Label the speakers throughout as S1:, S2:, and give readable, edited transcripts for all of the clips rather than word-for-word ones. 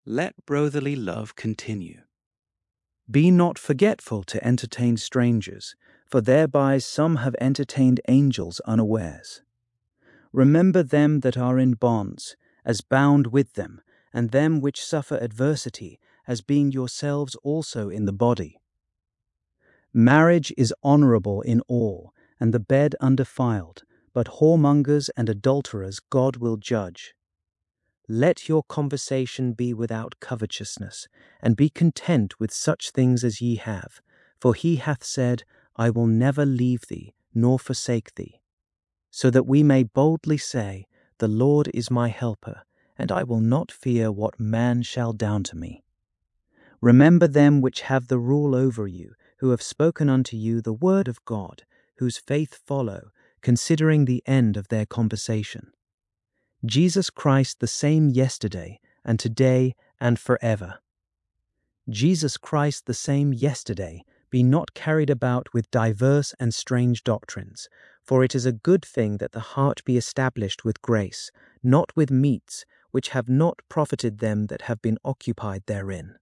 S1: Let brotherly love continue.
S2: Be not forgetful to entertain strangers, for thereby some have entertained angels unawares. Remember them that are in bonds, as bound with them, and them which suffer adversity, as being yourselves also in the body. Marriage is honorable in all, and the bed undefiled, but whoremongers and adulterers God will judge. Let your conversation be without covetousness, and be content with such things as ye have. For he hath said, I will never leave thee, nor forsake thee. So that we may boldly say, The Lord is my helper, and I will not fear what man shall down to me. Remember them which have the rule over you, who have spoken unto you the word of God, whose faith follow, considering the end of their conversation. Jesus Christ the same yesterday, and today, and forever. Jesus Christ the same yesterday, be not carried about with diverse and strange doctrines, for it is a good thing that the heart be established with grace, not with meats, which have not profited them that have been occupied therein.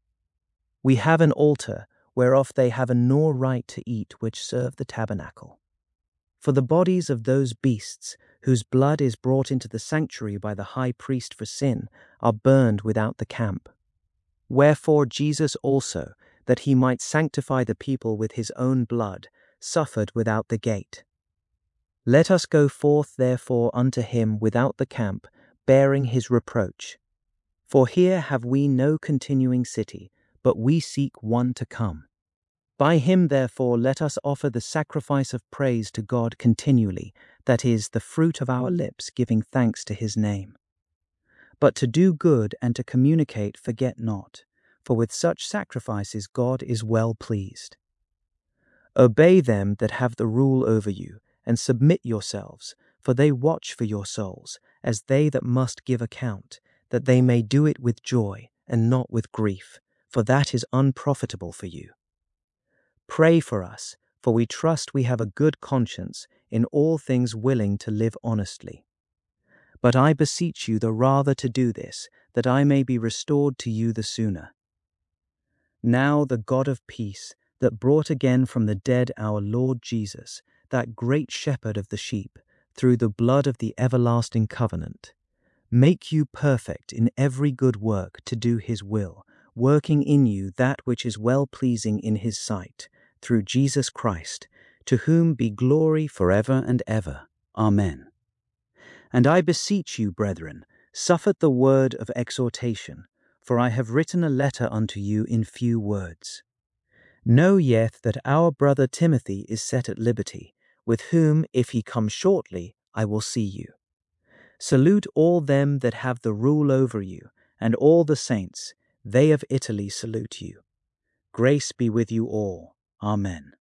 S2: We have an altar, whereof they have no right to eat which serve the tabernacle. For the bodies of those beasts, whose blood is brought into the sanctuary by the high priest for sin, are burned without the camp. Wherefore Jesus also, that he might sanctify the people with his own blood, suffered without the gate. Let us go forth therefore unto him without the camp, bearing his reproach. For here have we no continuing city, but we seek one to come. By him therefore let us offer the sacrifice of praise to God continually, that is, the fruit of our lips giving thanks to his name. But to do good and to communicate forget not, for with such sacrifices God is well pleased. Obey them that have the rule over you, and submit yourselves, for they watch for your souls, as they that must give account, that they may do it with joy, and not with grief, for that is unprofitable for you. Pray for us, for we trust we have a good conscience, in all things willing to live honestly. But I beseech you the rather to do this, that I may be restored to you the sooner. Now the God of peace, that brought again from the dead our Lord Jesus, that great shepherd of the sheep, through the blood of the everlasting covenant, make you perfect in every good work to do his will, working in you that which is well-pleasing in his sight, through Jesus Christ, to whom be glory forever and ever. Amen. And I beseech you, brethren, suffer the word of exhortation, for I have written a letter unto you in few words. Know yet that our brother Timothy is set at liberty, with whom, if he come shortly, I will see you. Salute all them that have the rule over you, and all the saints. They of Italy salute you. Grace be with you all. Amen.